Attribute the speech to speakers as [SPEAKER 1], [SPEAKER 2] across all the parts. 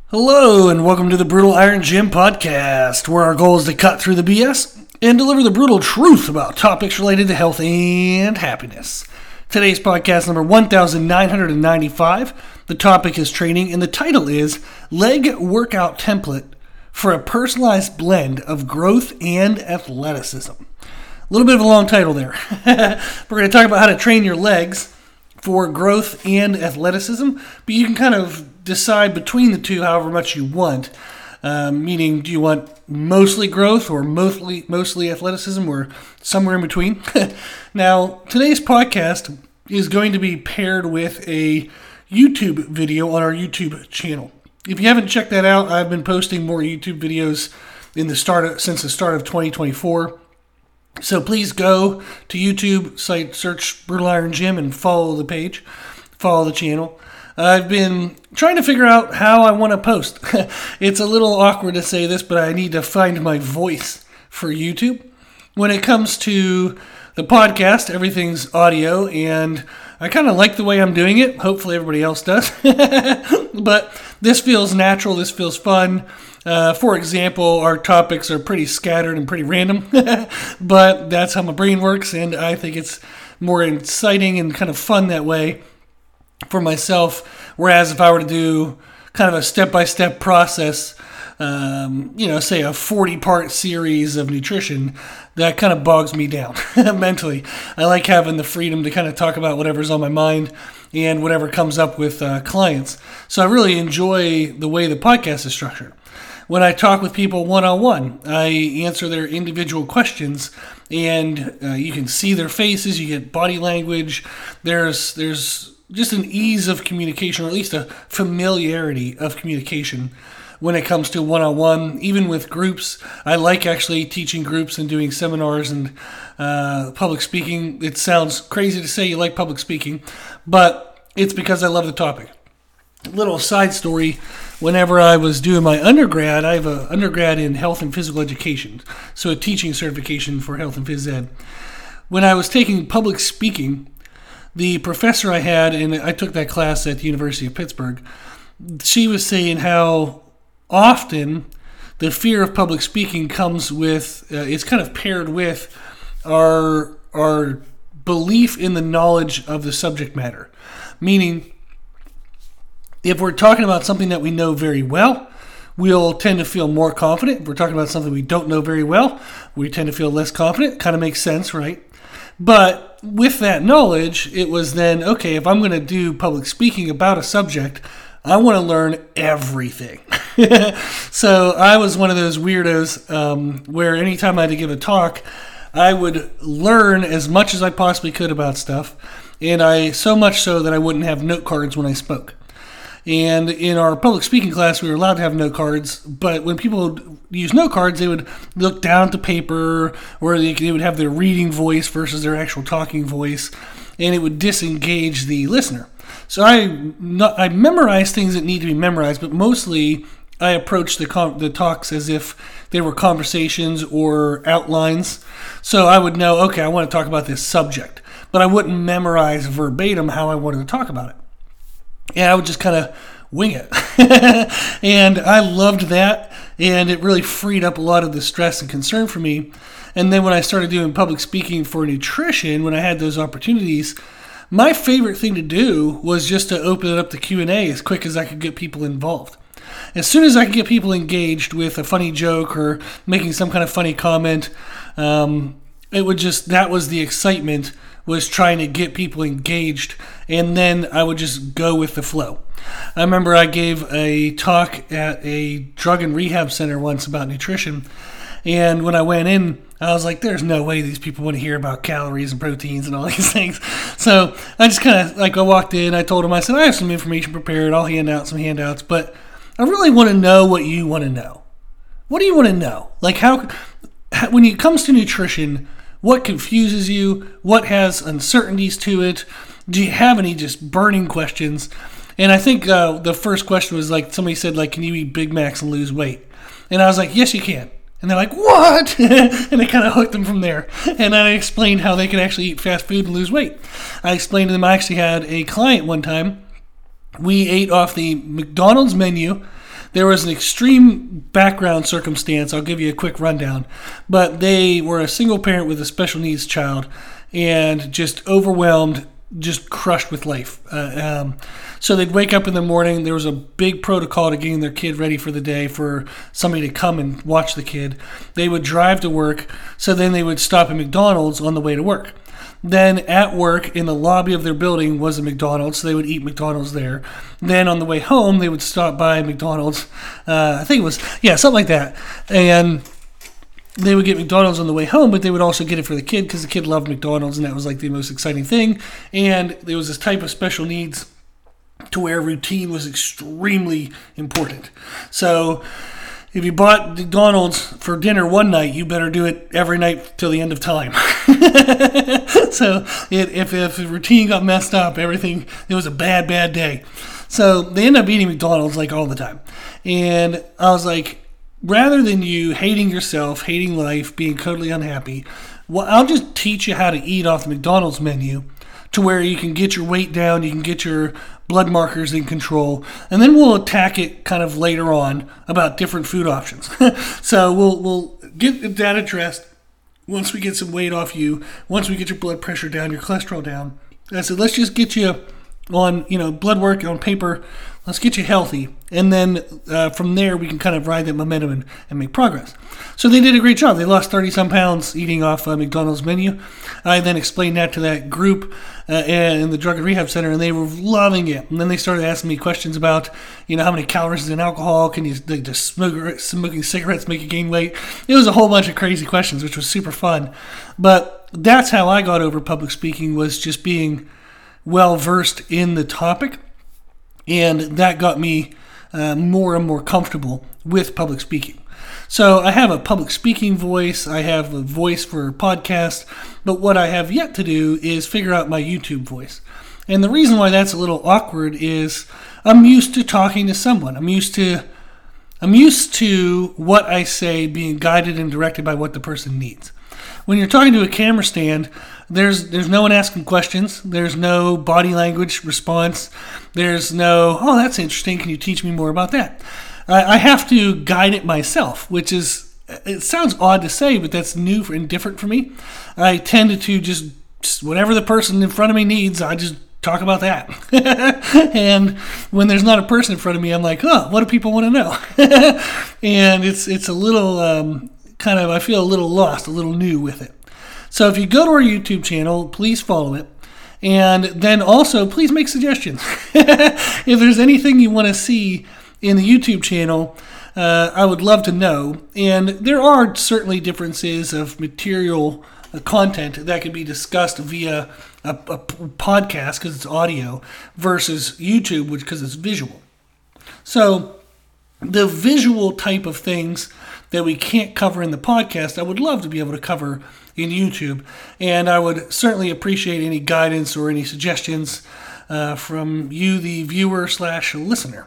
[SPEAKER 1] Hello, and welcome to the Brutal Iron Gym podcast, where our goal is to cut through the BS and deliver the brutal truth about topics related to health and happiness. Today's podcast number 1995. The topic is training, and the title is Leg Workout Template for a Personalized Blend of Growth and Athleticism. A little bit of a long title there. We're going to talk about how to train your legs for growth and athleticism, but you can kind of decide between the two however much you want. Meaning, do you want mostly growth or mostly athleticism or somewhere in between? Now, today's podcast is going to be paired with a YouTube video on our YouTube channel. If you haven't checked that out, I've been posting more YouTube videos since the start of 2024. So please go to YouTube, search Brutal Iron Gym, and follow the page, follow the channel. I've been trying to figure out how I want to post. It's a little awkward to say this, but I need to find my voice for YouTube. When it comes to the podcast, everything's audio, and I kind of like the way I'm doing it. Hopefully everybody else does. But this feels natural. This feels fun. For example, our topics are pretty scattered and pretty random, but that's how my brain works, and I think it's more exciting and kind of fun that way for myself. Whereas if I were to do kind of a step-by-step process, say a 40-part series of nutrition, that kind of bogs me down mentally. I like having the freedom to kind of talk about whatever's on my mind and whatever comes up with clients. So I really enjoy the way the podcast is structured. When I talk with people one-on-one, I answer their individual questions, and you can see their faces, you get body language. There's just an ease of communication, or at least a familiarity of communication when it comes to one-on-one. Even with groups, I like actually teaching groups and doing seminars and public speaking. It sounds crazy to say you like public speaking, but it's because I love the topic. Little side story, whenever I was doing my undergrad, I have an undergrad in health and physical education, so a teaching certification for health and phys ed. When I was taking public speaking, the professor I had, and I took that class at the University of Pittsburgh, she was saying how often the fear of public speaking comes with, it's kind of paired with our belief in the knowledge of the subject matter. Meaning, if we're talking about something that we know very well, we'll tend to feel more confident. If we're talking about something we don't know very well, we tend to feel less confident. Kind of makes sense, right? But with that knowledge, it was then, okay, if I'm going to do public speaking about a subject, I want to learn everything. So I was one of those weirdos where anytime I had to give a talk, I would learn as much as I possibly could about stuff. And so much so that I wouldn't have note cards when I spoke. And in our public speaking class, we were allowed to have note cards, but when people would use note cards, they would look down at the paper, or they would have their reading voice versus their actual talking voice, and it would disengage the listener. So I memorize things that need to be memorized, but mostly I approach the talks as if they were conversations or outlines. So I would know, okay, I want to talk about this subject, but I wouldn't memorize verbatim how I wanted to talk about it. Yeah, I would just kind of wing it. And I loved that, and it really freed up a lot of the stress and concern for me. And then when I started doing public speaking for nutrition, when I had those opportunities, my favorite thing to do was just to open up the Q&A as quick as I could get people involved. As soon as I could get people engaged with a funny joke or making some kind of funny comment, that was the excitement, was trying to get people engaged, and then I would just go with the flow. I remember I gave a talk at a drug and rehab center once about nutrition, and when I went in, I was like, there's no way these people want to hear about calories and proteins and all these things. So I just kind of, I walked in, I told them, I said, I have some information prepared, I'll hand out some handouts, but I really want to know what you want to know. What do you want to know? When it comes to nutrition, what confuses you? What has uncertainties to it? Do you have any just burning questions? And I think the first question was somebody said, can you eat Big Macs and lose weight? And I was like, yes, you can. And they're like, what? And I kind of hooked them from there. And I explained how they could actually eat fast food and lose weight. I explained to them, I actually had a client one time. We ate off the McDonald's menu There was an extreme background circumstance. I'll give you a quick rundown. But they were a single parent with a special needs child and just overwhelmed, just crushed with life. So they'd wake up in the morning. There was a big protocol to getting their kid ready for the day for somebody to come and watch the kid. They would drive to work. So then they would stop at McDonald's on the way to work. Then at work, in the lobby of their building, was a McDonald's, so they would eat McDonald's there. Then on the way home, they would stop by McDonald's. I think it was, something like that. And they would get McDonald's on the way home, but they would also get it for the kid because the kid loved McDonald's, and that was like the most exciting thing. And there was this type of special needs to where routine was extremely important. So if you bought McDonald's for dinner one night, you better do it every night till the end of time. So if the routine got messed up, it was a bad day. So they end up eating McDonald's like all the time. And I was like, rather than you hating yourself, hating life, being totally unhappy, well, I'll just teach you how to eat off the McDonald's menu to where you can get your weight down, you can get your blood markers in control, and then we'll attack it kind of later on about different food options. So we'll get that addressed once we get some weight off you, once we get your blood pressure down, your cholesterol down. I said, let's just get you on, blood work on paper. Let's get you healthy. And then from there, we can kind of ride that momentum and make progress. So they did a great job. They lost 30-some pounds eating off McDonald's menu. I then explained that to that group in the Drug and Rehab Center, and they were loving it. And then they started asking me questions about, how many calories is in alcohol? Can you just smoking cigarettes make you gain weight? It was a whole bunch of crazy questions, which was super fun. But that's how I got over public speaking, was just being well-versed in the topic. And that got me more and more comfortable with public speaking. So I have a public speaking voice. I have a voice for podcasts. But what I have yet to do is figure out my YouTube voice. And the reason why that's a little awkward is I'm used to talking to someone. I'm used to what I say being guided and directed by what the person needs. When you're talking to a camera stand, there's no one asking questions. There's no body language response. There's no, oh, that's interesting. Can you teach me more about that? I have to guide it myself, which is, it sounds odd to say, but that's new and different for me. I tend to just whatever the person in front of me needs, I just talk about that. And when there's not a person in front of me, I'm like, oh, what do people want to know? And it's a little I feel a little lost, a little new with it. So if you go to our YouTube channel, please follow it. And then also, please make suggestions. If there's anything you want to see in the YouTube channel, I would love to know. And there are certainly differences of material content that can be discussed via a podcast because it's audio versus YouTube, because it's visual. So the visual type of things that we can't cover in the podcast, I would love to be able to cover in YouTube. And I would certainly appreciate any guidance or any suggestions from you, the viewer/listener.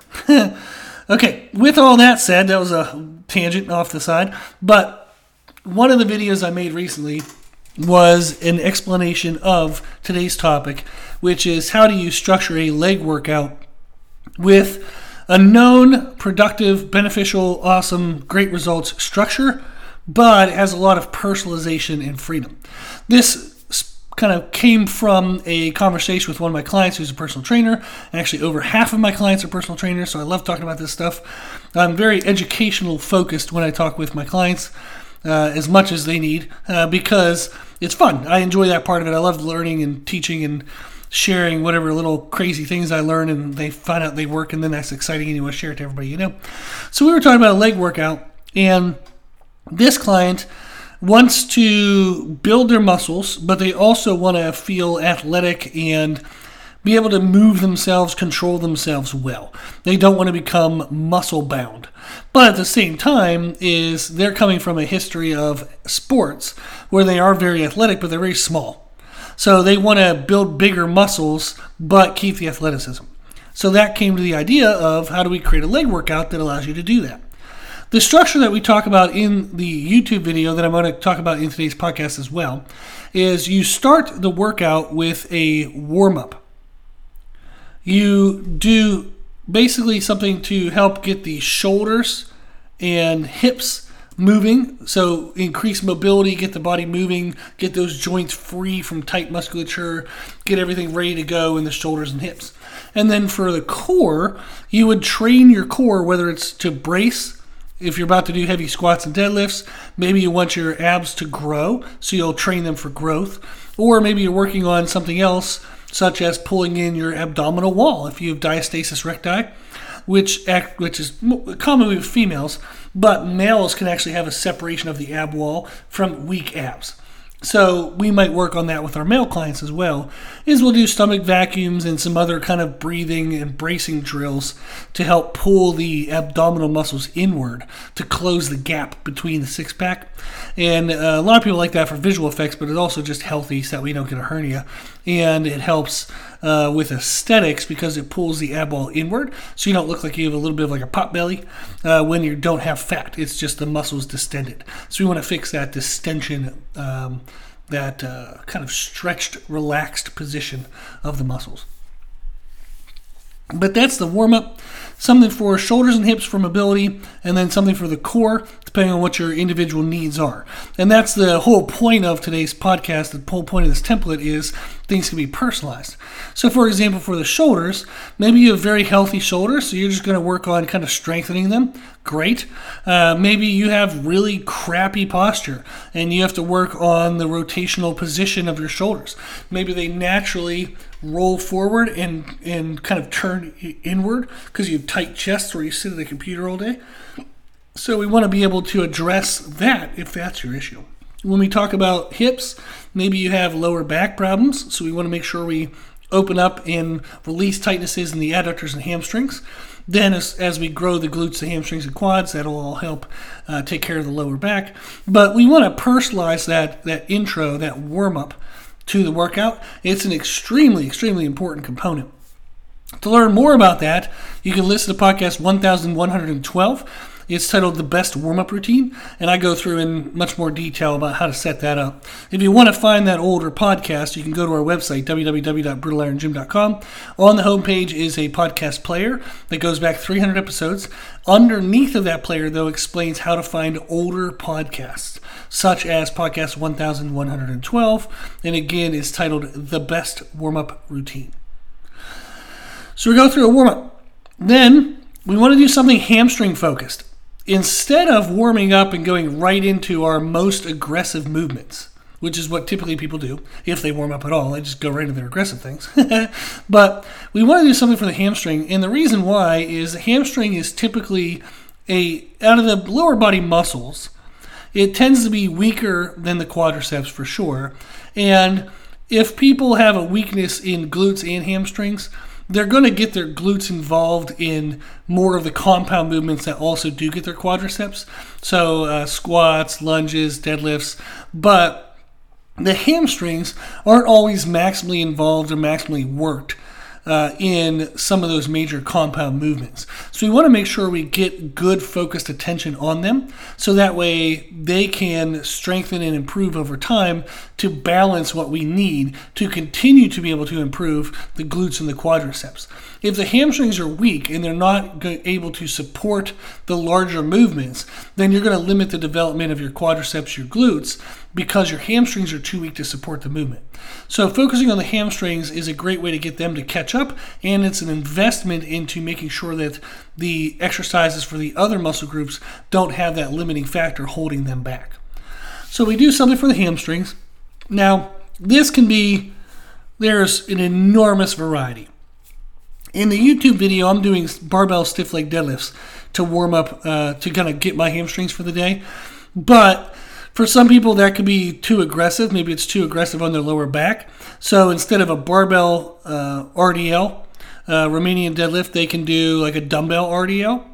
[SPEAKER 1] Okay, with all that said, that was a tangent off the side. But one of the videos I made recently was an explanation of today's topic, which is how do you structure a leg workout with a known, productive, beneficial, awesome, great results structure, but it has a lot of personalization and freedom. This kind of came from a conversation with one of my clients who's a personal trainer. Actually, over half of my clients are personal trainers, so I love talking about this stuff. I'm very educational focused when I talk with my clients, as much as they need, because it's fun. I enjoy that part of it. I love learning and teaching and sharing whatever little crazy things I learn, and they find out they work, and then that's exciting and you want to share it to everybody you know. So we were talking about a leg workout, and this client wants to build their muscles, but they also want to feel athletic and be able to move themselves, control themselves well. They don't want to become muscle bound. But at the same time, they're coming from a history of sports where they are very athletic, but they're very small. So they want to build bigger muscles, but keep the athleticism. So that came to the idea of how do we create a leg workout that allows you to do that. The structure that we talk about in the YouTube video that I'm going to talk about in today's podcast as well is you start the workout with a warm-up. You do basically something to help get the shoulders and hips moving, so increase mobility, get the body moving, get those joints free from tight musculature, get everything ready to go in the shoulders and hips. And then for the core, you would train your core, whether it's to brace, if you're about to do heavy squats and deadlifts, maybe you want your abs to grow, so you'll train them for growth, or maybe you're working on something else, such as pulling in your abdominal wall if you have diastasis recti, which is common with females, but males can actually have a separation of the ab wall from weak abs. So we might work on that with our male clients as well, is we'll do stomach vacuums and some other kind of breathing and bracing drills to help pull the abdominal muscles inward to close the gap between the six-pack. And a lot of people like that for visual effects, but it's also just healthy so that we don't get a hernia. And it helps with aesthetics because it pulls the ab wall inward, so you don't look like you have a little bit of like a pot belly when you don't have fat. It's just the muscles distended. So we want to fix that distension, that kind of stretched, relaxed position of the muscles. But that's the warm-up. Something for shoulders and hips for mobility, and then something for the core, depending on what your individual needs are. And that's the whole point of today's podcast. The whole point of this template is things can be personalized. So for example, for the shoulders, maybe you have very healthy shoulders, so you're just going to work on kind of strengthening them. Great. Maybe you have really crappy posture, and you have to work on the rotational position of your shoulders. Maybe they naturally roll forward and kind of turn inward because you have tight chests where you sit at the computer all day. So we want to be able to address that if that's your issue. When we talk about hips, maybe you have lower back problems, so we want to make sure we open up and release tightnesses in the adductors and hamstrings. Then as we grow the glutes, the hamstrings, and quads, that'll all help take care of the lower back. But we want to personalize that intro, that warm-up to the workout. It's an extremely, extremely important component. To learn more about that, you can listen to podcast 1112. It's titled The Best Warm-Up Routine, and I go through in much more detail about how to set that up. If you want to find that older podcast, you can go to our website, www.brutalirongym.com. On the homepage is a podcast player that goes back 300 episodes. Underneath of that player, though, explains how to find older podcasts, such as podcast 1112, and again is titled The Best Warm-Up Routine. So we go through a warm-up. Then we want to do something hamstring focused. Instead of warming up and going right into our most aggressive movements, which is what typically people do if they warm up at all, they just go right into their aggressive things. But we want to do something for the hamstring, and the reason why is the hamstring is typically out of the lower body muscles, it tends to be weaker than the quadriceps for sure. And if people have a weakness in glutes and hamstrings, they're going to get their glutes involved in more of the compound movements that also do get their quadriceps. So squats, lunges, deadlifts. But the hamstrings aren't always maximally involved or maximally worked in some of those major compound movements. So we want to make sure we get good focused attention on them so that way they can strengthen and improve over time to balance what we need to continue to be able to improve the glutes and the quadriceps. If the hamstrings are weak and they're not able to support the larger movements, then you're going to limit the development of your quadriceps, your glutes, because your hamstrings are too weak to support the movement. So focusing on the hamstrings is a great way to get them to catch up, and it's an investment into making sure that the exercises for the other muscle groups don't have that limiting factor holding them back. So we do something for the hamstrings. Now, this can be, there's an enormous variety. In the YouTube video, I'm doing barbell stiff leg deadlifts to warm up, to kind of get my hamstrings for the day. But for some people, that could be too aggressive. Maybe it's too aggressive on their lower back. So instead of a barbell RDL, Romanian deadlift, they can do like a dumbbell RDL.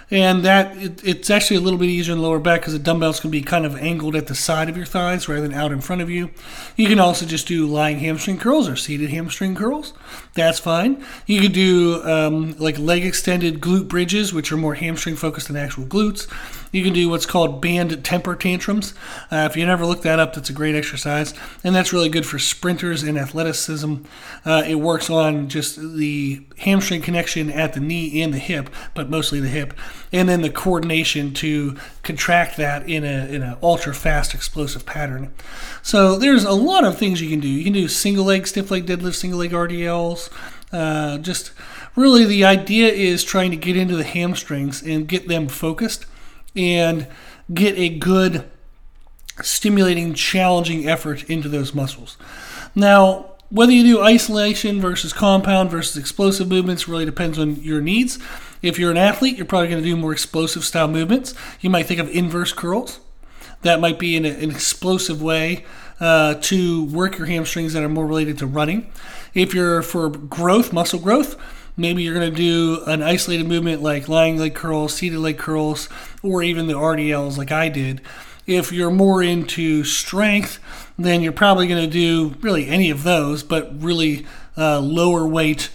[SPEAKER 1] And it's actually a little bit easier in the lower back because the dumbbells can be kind of angled at the side of your thighs rather than out in front of you. You can also just do lying hamstring curls or seated hamstring curls. That's fine. You could do like leg extended glute bridges, which are more hamstring focused than actual glutes. You can do what's called band temper tantrums. If you never looked that up, that's a great exercise. And that's really good for sprinters and athleticism. It works on just the hamstring connection at the knee and the hip, but mostly the hip. And then the coordination to contract that in a ultra fast explosive pattern. So there's a lot of things you can do. You can do single leg stiff leg deadlift, single leg RDLs. Just really the idea is trying to get into the hamstrings and get them focused and get a good stimulating, challenging effort into those muscles. Now, whether you do isolation versus compound versus explosive movements really depends on your needs. If you're an athlete, you're probably going to do more explosive style movements. You might think of inverse curls. That might be an explosive way to work your hamstrings that are more related to running. If you're for growth, muscle growth, maybe you're going to do an isolated movement like lying leg curls, seated leg curls, or even the RDLs like I did. If you're more into strength, then you're probably going to do really any of those, but really higher weight,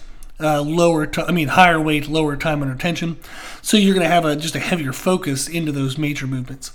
[SPEAKER 1] lower time under tension. So you're going to have just a heavier focus into those major movements.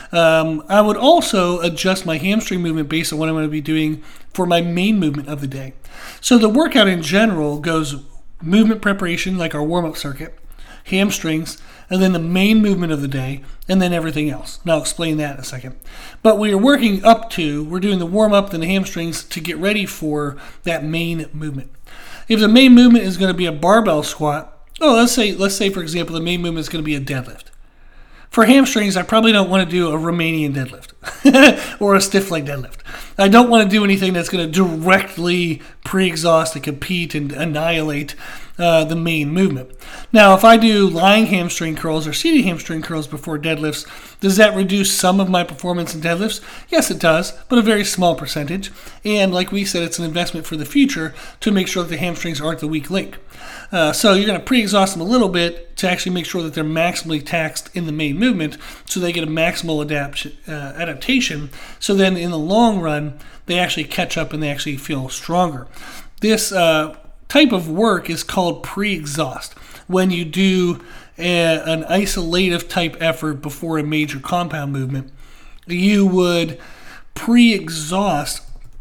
[SPEAKER 1] I would also adjust my hamstring movement based on what I'm going to be doing for my main movement of the day. So the workout in general goes movement preparation, like our warm-up circuit, hamstrings, and then the main movement of the day, and then everything else. And I'll explain that in a second. But we're doing the warm-up and the hamstrings to get ready for that main movement. If the main movement is going to be a barbell squat, let's say for example the main movement is going to be a deadlift. For hamstrings, I probably don't want to do a Romanian deadlift or a stiff leg deadlift. I don't want to do anything that's going to directly pre-exhaust and compete and annihilate the main movement. Now, if I do lying hamstring curls or seated hamstring curls before deadlifts, does that reduce some of my performance in deadlifts? Yes, it does, but a very small percentage. And like we said, it's an investment for the future to make sure that the hamstrings aren't the weak link. So you're going to pre-exhaust them a little bit to actually make sure that they're maximally taxed in the main movement so they get a maximal adaptation. So then in the long run, they actually catch up and they actually feel stronger. This type of work is called pre-exhaust. When you do an isolative type effort before a major compound movement, you would pre-exhaust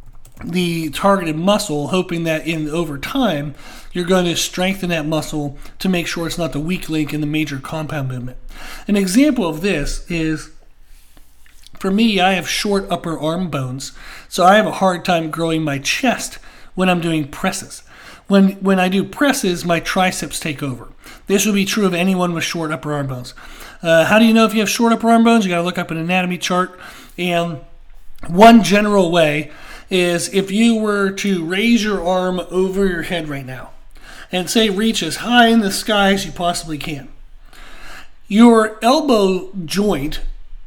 [SPEAKER 1] the targeted muscle, hoping that over time you're going to strengthen that muscle to make sure it's not the weak link in the major compound movement. An example of this is, for me, I have short upper arm bones, so I have a hard time growing my chest when I'm doing presses. When I do presses, my triceps take over. This would be true of anyone with short upper arm bones. How do you know if you have short upper arm bones? You got to look up an anatomy chart, and one general way is if you were to raise your arm over your head right now and say reach as high in the sky as you possibly can. Your elbow joint,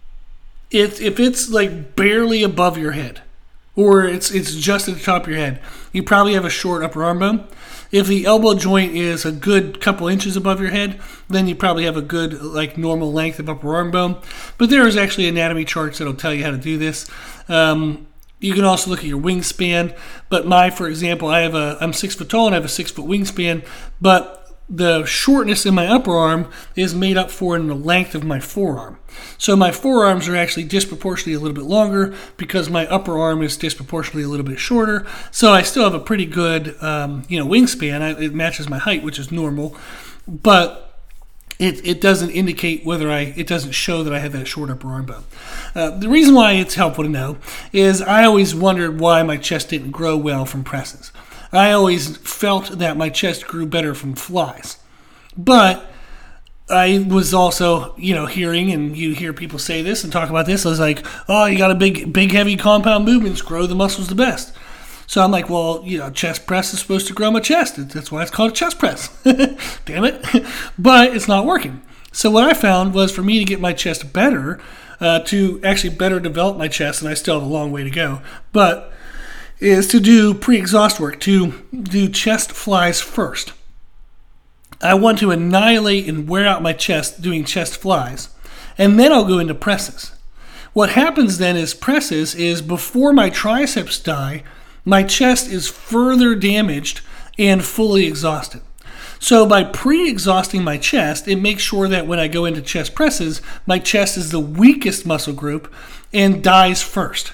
[SPEAKER 1] if it's like barely above your head or it's just at the top of your head, you probably have a short upper arm bone. If the elbow joint is a good couple inches above your head, then you probably have a good like normal length of upper arm bone. But there is actually anatomy charts that'll tell you how to do this. You can also look at your wingspan, but for example, I'm 6 foot tall and I have a 6 foot wingspan, but the shortness in my upper arm is made up for in the length of my forearm. So my forearms are actually disproportionately a little bit longer because my upper arm is disproportionately a little bit shorter. So I still have a pretty good, wingspan. It matches my height, which is normal, but it doesn't indicate it doesn't show that I have that short upper arm bone. The reason why it's helpful to know is I always wondered why my chest didn't grow well from presses. I always felt that my chest grew better from flies. But I was also, hearing, and you hear people say this and talk about this, I was like, oh, you got a big, heavy compound movements, grow the muscles the best. So I'm like, well, chest press is supposed to grow my chest. That's why it's called a chest press. Damn it. But it's not working. So what I found was for me to get my chest better, to actually better develop my chest, and I still have a long way to go, but is to do pre-exhaust work, to do chest flies first. I want to annihilate and wear out my chest doing chest flies. And then I'll go into presses. What happens then is presses is before my triceps die, my chest is further damaged and fully exhausted. So by pre-exhausting my chest, it makes sure that when I go into chest presses, my chest is the weakest muscle group and dies first.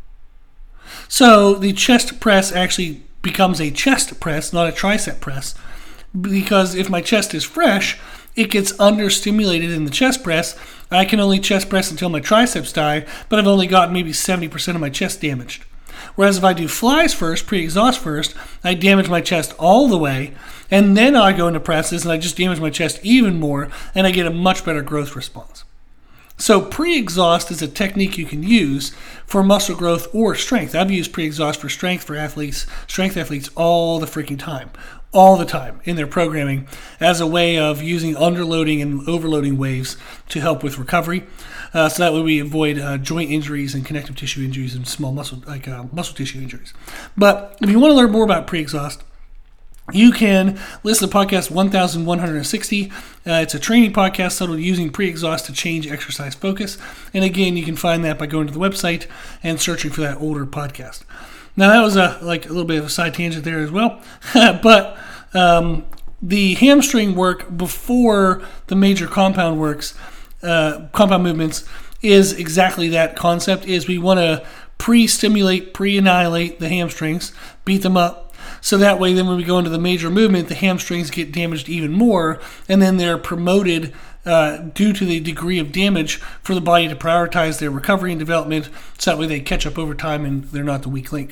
[SPEAKER 1] So the chest press actually becomes a chest press, not a tricep press, because if my chest is fresh, it gets understimulated in the chest press. I can only chest press until my triceps die, but I've only got maybe 70% of my chest damaged. Whereas if I do flies first, pre-exhaust first, I damage my chest all the way, and then I go into presses and I just damage my chest even more, and I get a much better growth response. So pre-exhaust is a technique you can use for muscle growth or strength. I've used pre-exhaust for strength athletes all the freaking time. All the time in their programming as a way of using underloading and overloading waves to help with recovery. So that way we avoid joint injuries and connective tissue injuries and small muscle, muscle tissue injuries. But if you want to learn more about pre-exhaust, you can listen to podcast 1160. It's a training podcast titled Using Pre-Exhaust to Change Exercise Focus. And again, you can find that by going to the website and searching for that older podcast. Now that was a little bit of a side tangent there as well, but the hamstring work before the major compound movements is exactly that concept. Is we want to pre-stimulate, pre-annihilate the hamstrings, beat them up, so that way then when we go into the major movement, the hamstrings get damaged even more, and then they're promoted due to the degree of damage for the body to prioritize their recovery and development, so that way they catch up over time and they're not the weak link.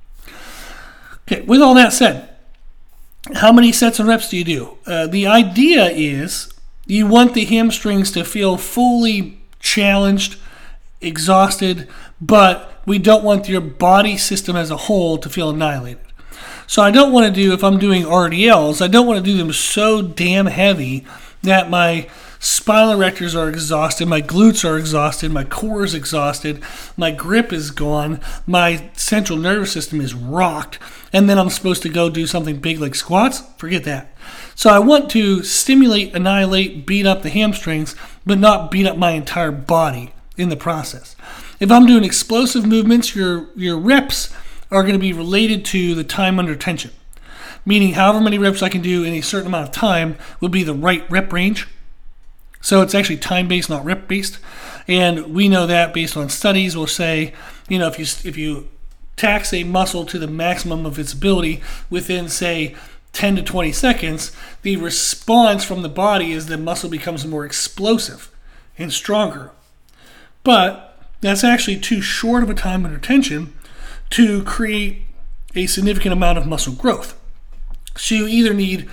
[SPEAKER 1] Okay, with all that said, how many sets and reps do you do? The idea is you want the hamstrings to feel fully challenged, exhausted, but we don't want your body system as a whole to feel annihilated. So I don't want to do, if I'm doing RDLs, I don't want to do them so damn heavy that my spinal erectors are exhausted, my glutes are exhausted, my core is exhausted, my grip is gone, my central nervous system is rocked, and then I'm supposed to go do something big like squats? Forget that. So I want to stimulate, annihilate, beat up the hamstrings, but not beat up my entire body in the process. If I'm doing explosive movements, your reps are going to be related to the time under tension, meaning however many reps I can do in a certain amount of time would be the right rep range. So it's actually time-based, not rep-based. And we know that based on studies will say, if you tax a muscle to the maximum of its ability within, say, 10 to 20 seconds, the response from the body is the muscle becomes more explosive and stronger. But that's actually too short of a time under tension to create a significant amount of muscle growth. So you either need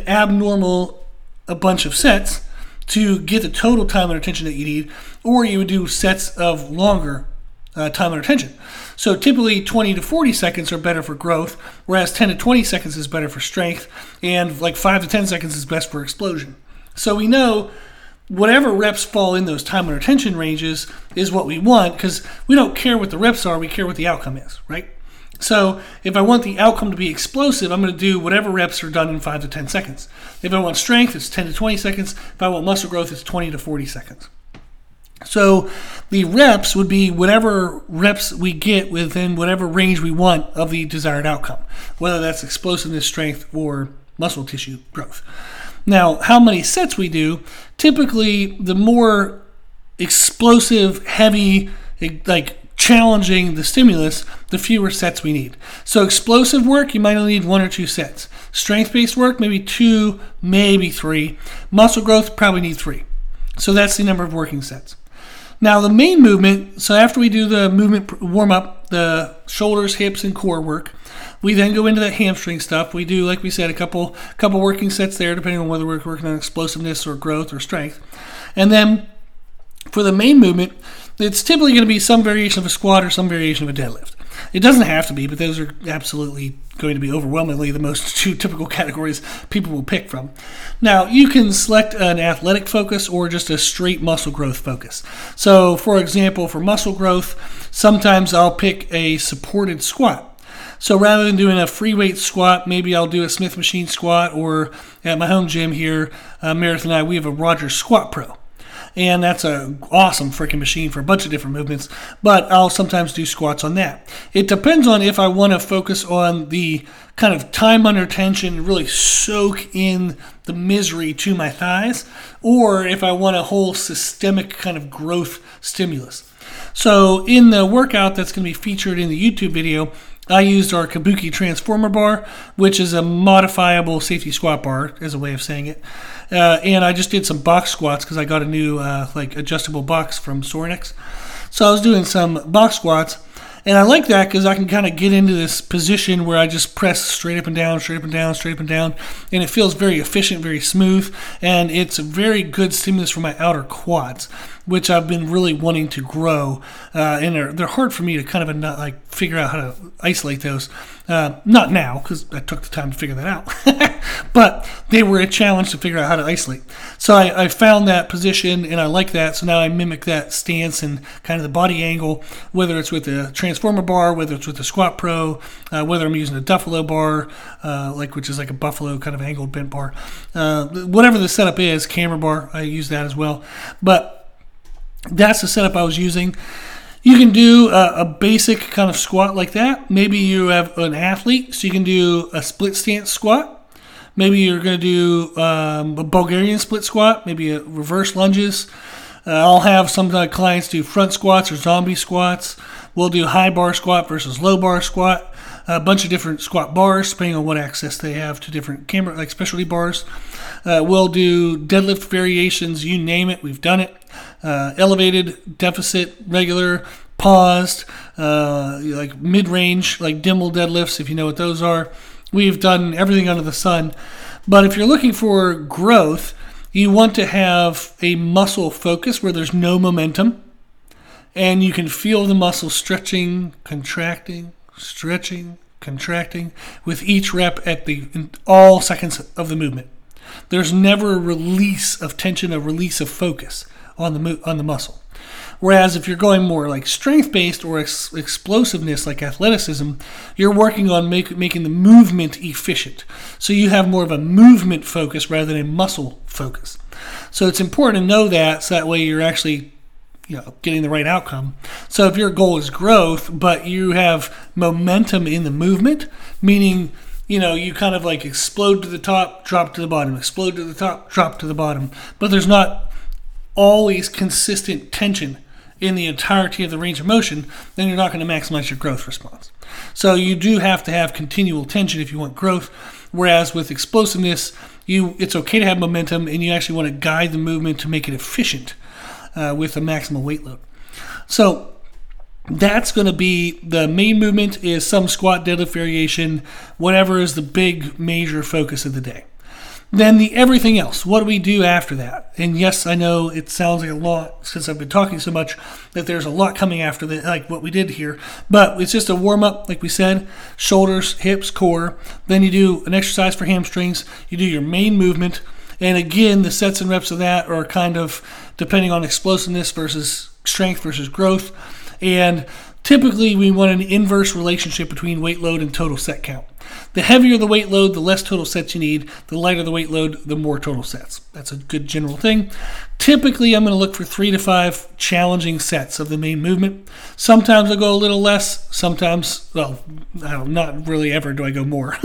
[SPEAKER 1] a bunch of sets to get the total time under tension that you need, or you would do sets of longer time under tension. So typically 20 to 40 seconds are better for growth, whereas 10 to 20 seconds is better for strength, and like 5 to 10 seconds is best for explosion. So we know whatever reps fall in those time under tension ranges is what we want, because we don't care what the reps are, we care what the outcome is, right? So if I want the outcome to be explosive, I'm going to do whatever reps are done in 5 to 10 seconds. If I want strength, it's 10 to 20 seconds. If I want muscle growth, it's 20 to 40 seconds. So the reps would be whatever reps we get within whatever range we want of the desired outcome, whether that's explosiveness, strength, or muscle tissue growth. Now, how many sets we do, typically the more explosive, heavy, challenging the stimulus, the fewer sets we need. So explosive work, you might only need 1 or 2 sets. Strength-based work, maybe 2, maybe 3. Muscle growth, probably need 3. So that's the number of working sets. Now the main movement, so after we do the movement warm-up, the shoulders, hips, and core work, we then go into that hamstring stuff. We do, like we said, a couple working sets there, depending on whether we're working on explosiveness or growth or strength. And then for the main movement, it's typically going to be some variation of a squat or some variation of a deadlift. It doesn't have to be, but those are absolutely going to be overwhelmingly the most 2 typical categories people will pick from. Now, you can select an athletic focus or just a straight muscle growth focus. So, for example, for muscle growth, sometimes I'll pick a supported squat. So rather than doing a free weight squat, maybe I'll do a Smith machine squat, or at my home gym here, Meredith and I, we have a Rogers Squat Pro. And that's an awesome freaking machine for a bunch of different movements, but I'll sometimes do squats on that. It depends on if I want to focus on the kind of time under tension, really soak in the misery to my thighs, or if I want a whole systemic kind of growth stimulus. So in the workout that's going to be featured in the YouTube video, I used our Kabuki Transformer bar, which is a modifiable safety squat bar, as a way of saying it. And I just did some box squats because I got a new adjustable box from Sorinex. So I was doing some box squats, and I like that because I can kind of get into this position where I just press straight up and down, straight up and down, straight up and down, and it feels very efficient, very smooth, and it's a very good stimulus for my outer quads, which I've been really wanting to grow, and they're hard for me to kind of figure out how to isolate those. Not now, because I took the time to figure that out, but they were a challenge to figure out how to isolate. So I found that position, and I like that, so now I mimic that stance and kind of the body angle, whether it's with the Transformer bar, whether it's with the Squat Pro, whether I'm using a Duffalo bar, which is like a Buffalo kind of angled bent bar. Whatever the setup is, camera bar, I use that as well. But that's the setup I was using. You can do a basic kind of squat like that. Maybe you have an athlete, so you can do a split stance squat. Maybe you're going to do a Bulgarian split squat, maybe a reverse lunges. I'll have some clients do front squats or zombie squats. We'll do high bar squat versus low bar squat. A bunch of different squat bars, depending on what access they have to different camera, like specialty bars. We'll do deadlift variations, you name it, we've done it. Elevated, deficit, regular, paused, like mid-range, like Dimmel deadlifts, if you know what those are. We've done everything under the sun. But if you're looking for growth, you want to have a muscle focus where there's no momentum, and you can feel the muscle stretching, contracting, with each rep in all seconds of the movement. There's never a release of tension, a release of focus on the muscle. Whereas if you're going more like strength-based or explosiveness like athleticism, you're working on making the movement efficient. So you have more of a movement focus rather than a muscle focus. So it's important to know that, so that way you're actually getting the right outcome. So if your goal is growth, but you have momentum in the movement, meaning you kind of like explode to the top, drop to the bottom, explode to the top, drop to the bottom, but there's not always consistent tension in the entirety of the range of motion, then you're not going to maximize your growth response. So you do have to have continual tension if you want growth, whereas with explosiveness, it's okay to have momentum, and you actually want to guide the movement to make it efficient with a maximal weight load. So that's going to be the main movement, is some squat, deadlift variation, whatever is the big major focus of the day. Then the everything else, what do we do after that? And yes, I know it sounds like a lot since I've been talking so much that there's a lot coming after that, like what we did here. But it's just a warm-up, like we said, shoulders, hips, core. Then you do an exercise for hamstrings. You do your main movement. And again, the sets and reps of that are kind of depending on explosiveness versus strength versus growth. And typically we want an inverse relationship between weight load and total set count. The heavier the weight load, the less total sets you need. The lighter the weight load, the more total sets. That's a good general thing. Typically, I'm going to look for 3 to 5 challenging sets of the main movement. Sometimes I'll go a little less. Sometimes, not really ever do I go more.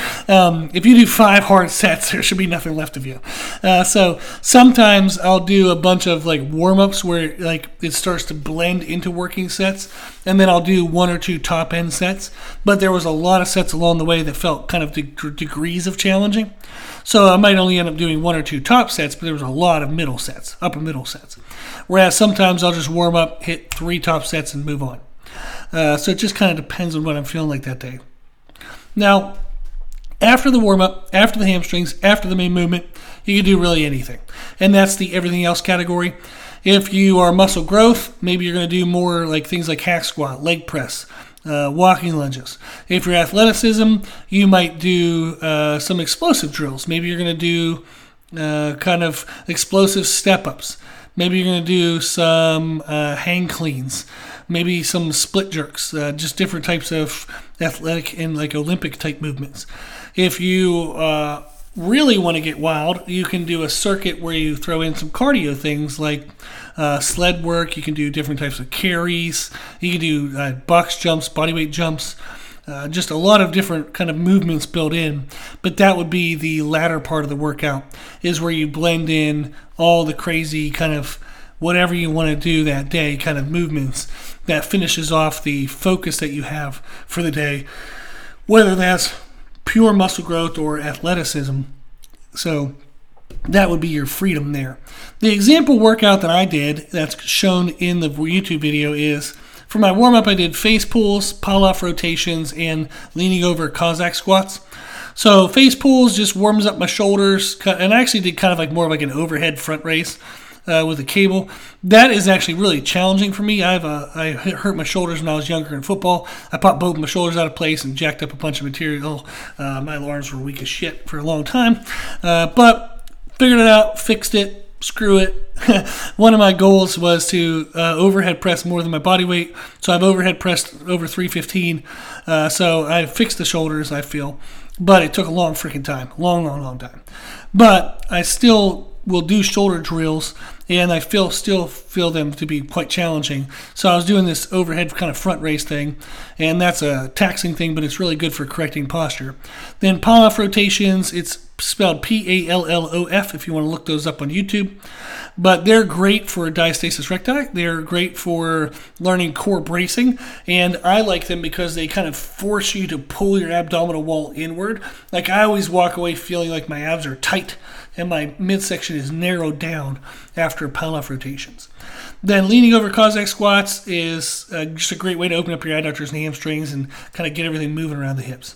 [SPEAKER 1] If you do 5 hard sets, there should be nothing left of you. So sometimes I'll do a bunch of like warm-ups where like it starts to blend into working sets, and then I'll do 1 or 2 top-end sets. But there was a lot of sets along the way that felt kind of degrees of challenging. So I might only end up doing 1 or 2 top sets, but there was a lot of middle sets, upper middle sets. Whereas sometimes I'll just warm up, hit 3 top sets, and move on. So it just kind of depends on what I'm feeling like that day. Now, after the warm-up, after the hamstrings, after the main movement, you can do really anything. And that's the everything else category. If you are muscle growth, maybe you're going to do more like things like hack squat, leg press, walking lunges. If you're athleticism, you might do some explosive drills. Maybe you're going to do kind of explosive step-ups. Maybe you're going to do some hang cleans, maybe some split jerks, just different types of athletic and like Olympic type movements. If you really want to get wild, you can do a circuit where you throw in some cardio things like sled work. You can do different types of carries. You can do box jumps, bodyweight jumps. Just a lot of different kind of movements built in, but that would be the latter part of the workout, is where you blend in all the crazy kind of whatever you want to do that day kind of movements that finishes off the focus that you have for the day, whether that's pure muscle growth or athleticism. So that would be your freedom there. The example workout that I did that's shown in the YouTube video is, for my warm-up, I did face pulls, pull-off rotations, and leaning over Cossack squats. So face pulls just warms up my shoulders, and I actually did kind of like more like an overhead front raise with a cable. That is actually really challenging for me. I hurt my shoulders when I was younger in football. I popped both my shoulders out of place and jacked up a bunch of material. My arms were weak as shit for a long time, but figured it out, fixed it. Screw it. One of my goals was to overhead press more than my body weight. So I've overhead pressed over 315. So I fixed the shoulders, I feel. But it took a long freaking time. Long time. But I still will do shoulder drills, and I still feel them to be quite challenging. So I was doing this overhead kind of front raise thing, and that's a taxing thing, but it's really good for correcting posture. Then pull-off rotations, it's spelled P-A-L-L-O-F if you want to look those up on YouTube. But they're great for diastasis recti. They're great for learning core bracing, and I like them because they kind of force you to pull your abdominal wall inward. Like, I always walk away feeling like my abs are tight and my midsection is narrowed down after pull-off rotations. Then leaning over Cossack squats is just a great way to open up your adductors and hamstrings and kind of get everything moving around the hips.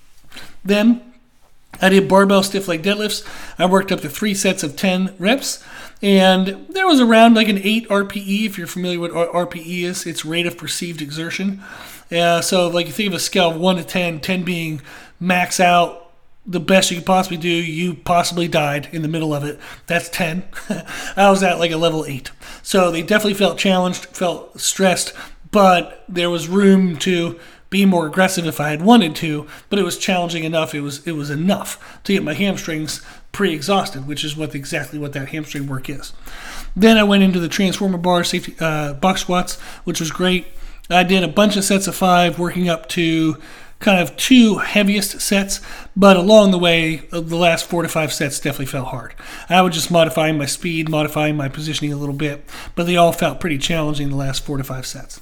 [SPEAKER 1] Then I did barbell stiff leg deadlifts. I worked up to 3 sets of 10 reps, and there was around like an 8 RPE. If you're familiar with what RPE is, it's rate of perceived exertion. So like you think of a scale of 1 to 10, 10 being max out, the best you could possibly do, you possibly died in the middle of it. That's 10. I was at like a level 8. So they definitely felt challenged, felt stressed, but there was room to be more aggressive if I had wanted to, but it was challenging enough. It was enough to get my hamstrings pre-exhausted, which is exactly what that hamstring work is. Then I went into the transformer bar safety box squats, which was great. I did a bunch of sets of 5, working up to kind of 2 heaviest sets, but along the way, the last 4 to 5 sets definitely felt hard. I was just modifying my speed, modifying my positioning a little bit, but they all felt pretty challenging the last 4 to 5 sets.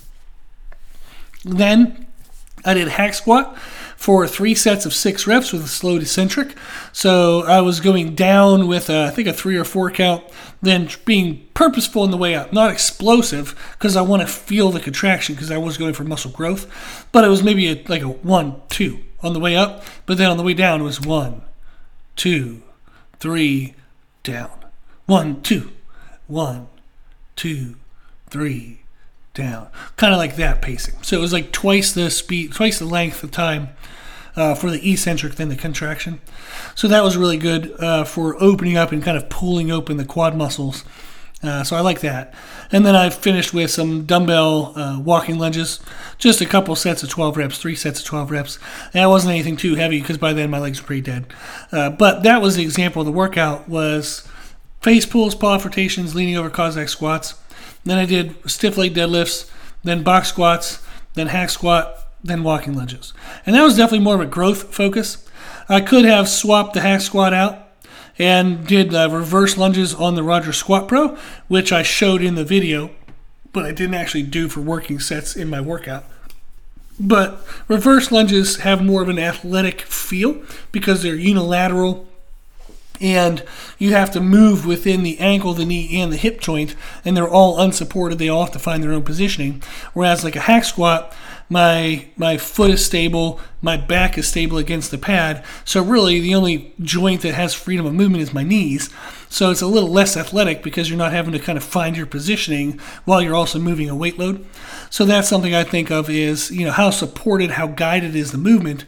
[SPEAKER 1] Then I did hack squat for 3 sets of 6 reps with a slow eccentric. So I was going down with I think a 3 or 4 count, then being purposeful in the way up, not explosive because I want to feel the contraction because I was going for muscle growth, but it was maybe like a 1, 2 on the way up, but then on the way down it was 1, 2, 3, down. 1, 2, 1, 2, 3, down. Kind of like that pacing. So it was like twice the speed, twice the length of time for the eccentric than the contraction. So that was really good for opening up and kind of pulling open the quad muscles. So I like that. And then I finished with some dumbbell walking lunges, just a couple sets of 12 reps, 3 sets of 12 reps. And that wasn't anything too heavy because by then my legs were pretty dead. But that was the example of the workout, was face pulls, pull-off rotations, leaning over Cossack squats. Then I did stiff leg deadlifts, then box squats, then hack squat, then walking lunges. And that was definitely more of a growth focus. I could have swapped the hack squat out and did reverse lunges on the Roger Squat Pro, which I showed in the video, but I didn't actually do for working sets in my workout. But reverse lunges have more of an athletic feel because they're unilateral, and you have to move within the ankle, the knee, and the hip joint, and they're all unsupported. They all have to find their own positioning. Whereas like a hack squat, my foot is stable, my back is stable against the pad, so really the only joint that has freedom of movement is my knees. So it's a little less athletic because you're not having to kind of find your positioning while you're also moving a weight load. So that's something I think of is, how supported, how guided is the movement.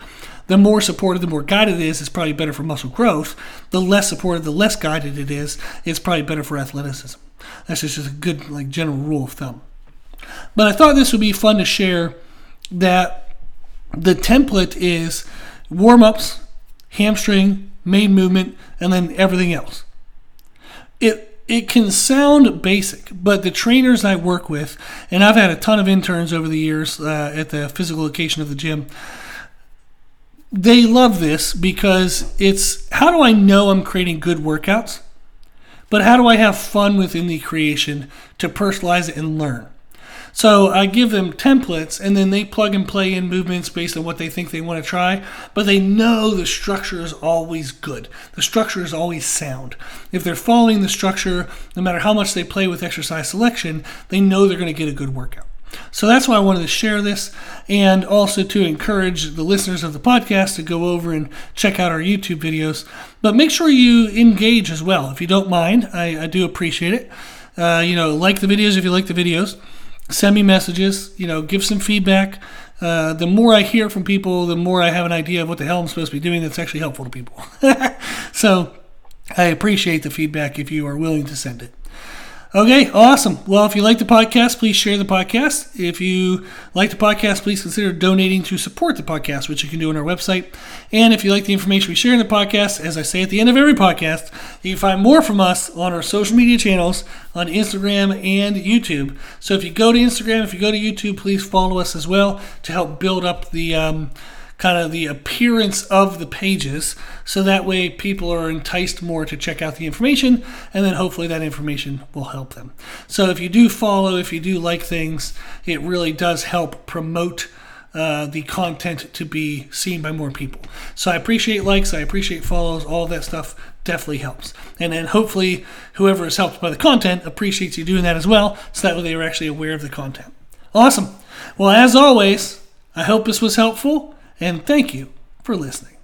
[SPEAKER 1] The more supported, the more guided it is, it's probably better for muscle growth. The less supported, the less guided it is, it's probably better for athleticism. That's just a good general rule of thumb. But I thought this would be fun to share that the template is warm-ups, hamstring, main movement, and then everything else. It can sound basic, but the trainers I work with, and I've had a ton of interns over the years at the physical location of the gym, they love this because it's how do I know I'm creating good workouts, but how do I have fun within the creation to personalize it and learn? So I give them templates, and then they plug and play in movements based on what they think they want to try, but they know the structure is always good. The structure is always sound. If they're following the structure, no matter how much they play with exercise selection, they know they're going to get a good workout. So that's why I wanted to share this, and also to encourage the listeners of the podcast to go over and check out our YouTube videos. But make sure you engage as well. If you don't mind, I do appreciate it. Like the videos if you like the videos. Send me messages, give some feedback. The more I hear from people, the more I have an idea of what the hell I'm supposed to be doing that's actually helpful to people. So I appreciate the feedback if you are willing to send it. Okay, awesome. Well, if you like the podcast, please share the podcast. If you like the podcast, please consider donating to support the podcast, which you can do on our website. And if you like the information we share in the podcast, as I say at the end of every podcast, you can find more from us on our social media channels on Instagram and YouTube. So if you go to Instagram, if you go to YouTube, please follow us as well to help build up the kind of the appearance of the pages, so that way people are enticed more to check out the information, and then hopefully that information will help them. So if you do follow, if you do like things, it really does help promote the content to be seen by more people. So I appreciate likes, I appreciate follows, all of that stuff definitely helps. And then hopefully whoever is helped by the content appreciates you doing that as well, so that way they are actually aware of the content. Awesome. Well, as always, I hope this was helpful, and thank you for listening.